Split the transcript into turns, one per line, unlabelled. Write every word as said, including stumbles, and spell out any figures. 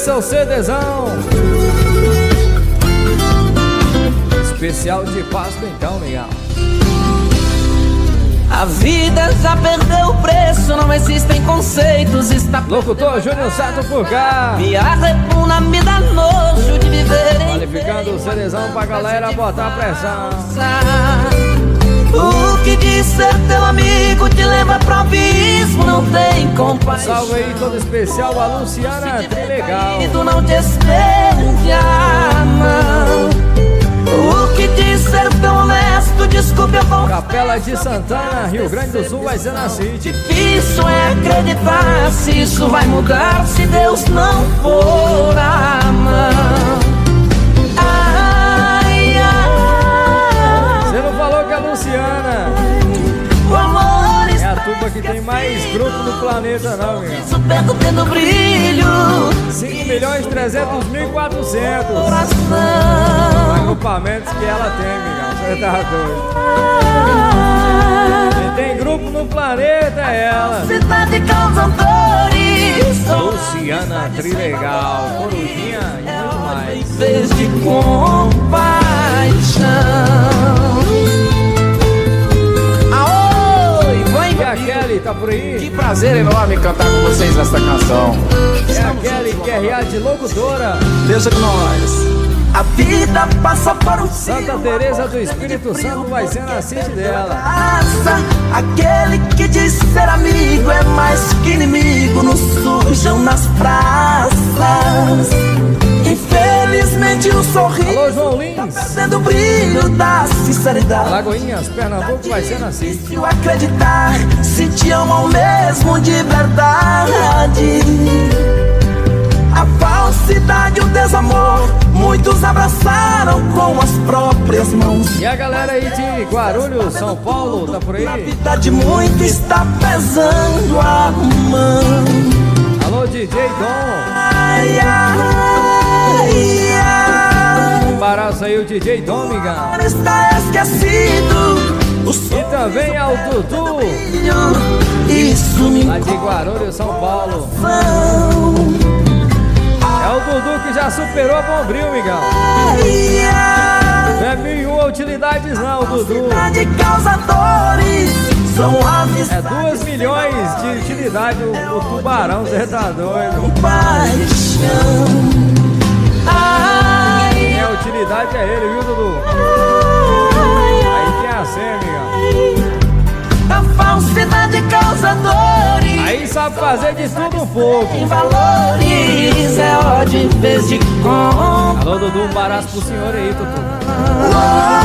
Esse é o CDzão especial de Páscoa, então, legal.
A vida já perdeu o preço, não existem conceitos, está...
Locutor Júnior Sato por cá.
Me arrepuna, me dá nojo de viver em...
Qualificando o CDzão pra galera botar pressão.
O que diz ser teu amigo te leva pro abismo, não tem compaixão.
Salve aí todo especial a Luciana Trilegal.
Tu não te estende a mão. O que diz ser tão honesto, desculpe eu vou...
Capela de Santana, Rio Grande do Sul, vai ser na City.
Difícil é acreditar se isso vai mudar, se Deus não for a mão. Ai, ai.
Você não falou que a Luciana
o amor
é a tuba que tem mais grupo no planeta, não, meu.
isso perdendo brilho.
cinco milhões e trezentos mil e quatrocentos agrupamentos que ela tem, migão. Você tá doido. Quem tem grupo no planeta é ela.
Cidade causa dores.
Luciana Trilegal, Corujinha e muito mais.
Em vez de compaixão. Aoi, vai,
E a Kelly, tá por aí?
Que prazer enorme cantar com vocês esta canção.
É a Kelly, Q R A de locutora.
Deixa com nós.
a vida passa por um
Santa Teresa do Espírito Santo vai ser na City dela.
Aquele que diz ser amigo é mais que inimigo, nos sujam nas praças. Infelizmente o sorriso
Alô, João Lins,
tá perdendo o brilho da sinceridade.
Alagoinhas, Pernambuco vai ser na City.
Se eu acreditar, se te amam mesmo de verdade. A falsidade, o desamor, muitos abraçaram com as próprias mãos.
E a galera aí de Guarulhos, São Paulo, tá por aí?
A vida de muito está pesando a mão.
Alô, D J Dom.
Ai, ai, ai.
Um abraço aí o D J Dom, migão.
Está esquecido o
E também ao Dudu,
sonho. Isso me
lá de Guarulhos, São Paulo. É o Dudu que já superou a Bombril, migão. Não é mil e uma utilidades não, Dudu.
de causadores são aves
É duas milhões de utilidade o, o tubarão, você tá doido.
paixão. Ai,
Quem é a utilidade é ele, viu, Dudu? Aí tem a senha, migão.
a falsidade causadores.
Aí sabe fazer de tudo um pouco.
Em valores é ódio em vez de compra.
Alô, Dudu, um baraço pro senhor aí, Tutu.
Oh,